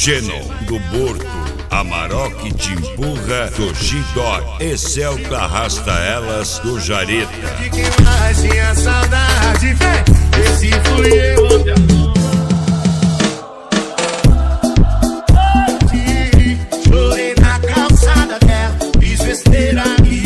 Xenon do Borto, Amarok te empurra do G-Dog e Celta arrasta elas do Jareta. De quem mais tinha saudade, vem, esse fui eu. Chorei na calçada dela, fiz besteira e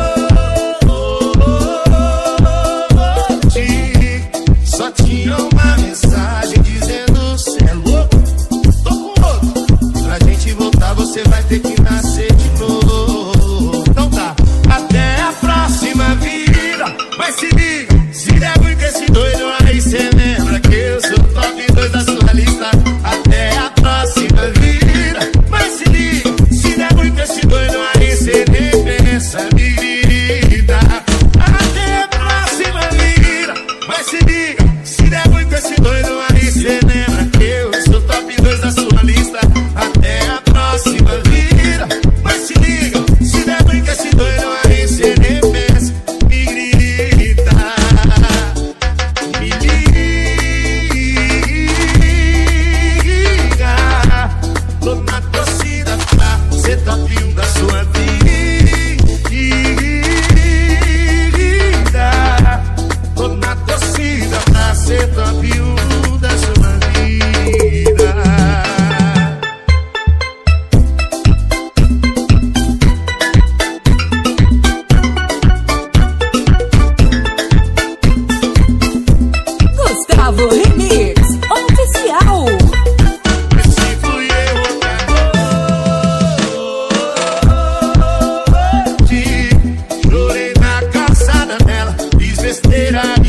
só tinha uma mensagem dizendo: cê é louco, tô com outro. Pra gente voltar você vai ter que nascer de novo. Então tá, até a próxima vida. Mas se liga, se der ruim com esse doido aí, cê lembra que eu sou top 2 da sua lista. Até a próxima vida. Mas se liga, se der ruim com esse doido aí, cê nem pensa, me grita. Até a próxima vida. Mas se liga, se der ruim com esse doido aí, cê lembra que eu sou top 2 da sua lista. Até a próxima vida. Mas se liga, se der ruim com esse doido aí, cê nem pensa, me grita. Me liga. Tô na torcida pra ser top 1 da sua vida. Tô na torcida pra ser top 1 da sua vida. Gustavo Remix Oficial. Esse fui eu outra noite. Chorei na calçada dela, fiz besteira e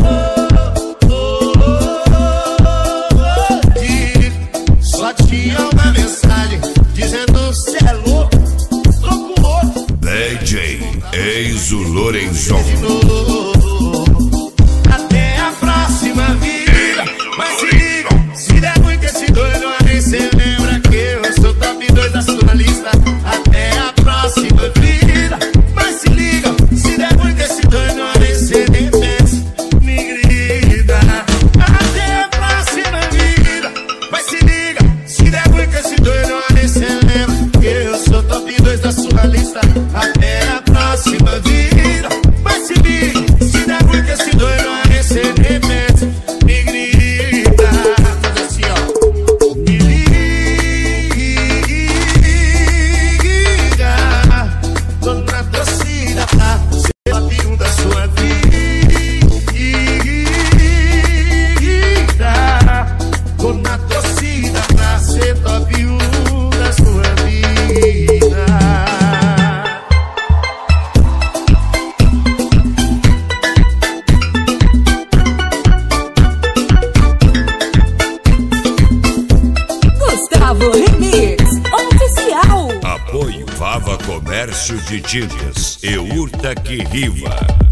só tinha uma mensagem dizendo: cê é louco, tô com outro. DJ Enzo Lorenzon. De novo. Até a próxima vida. Mas se liga, se der ruim com esse doido aí, cê lembra que eu sou top 2 da sua lista. Até a próxima vida. Mas se liga, se der ruim com esse doido aí, cê nem pensa, me grita. Até a próxima vida. Mas se liga, se der ruim com esse doido aí, cê lembra que eu sou top 2 da sua lista. Até a próxima vida. Mas se liga, se der ruim com esse doido aí, cê nem pensa, me grita. Faz assim, ó. Me liga. Tô na torcida pra ser top 1 da sua vida. Tô na torcida pra ser top 1 da sua vida. Gustavo Remix Oficial. Apoio Vava Comércio de Tintas e Urta que Riva.